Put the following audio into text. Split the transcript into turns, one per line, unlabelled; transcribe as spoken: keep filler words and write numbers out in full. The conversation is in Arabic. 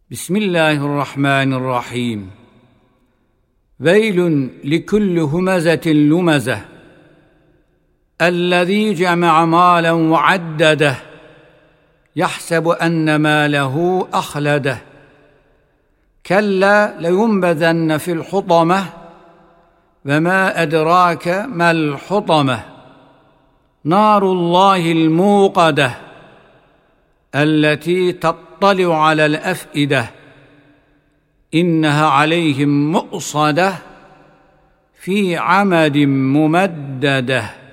بسم الله الرحمن الرحيم. ويل لكل همزة لمزة الذي جمع مالا وعدده يحسب أن ماله أخلده كلا لينبذن في الحطمة وما أدراك ما الحطمة نار الله الموقدة التي تطلع على الأفئدة إنها عليهم مؤصدة في عمد ممدده.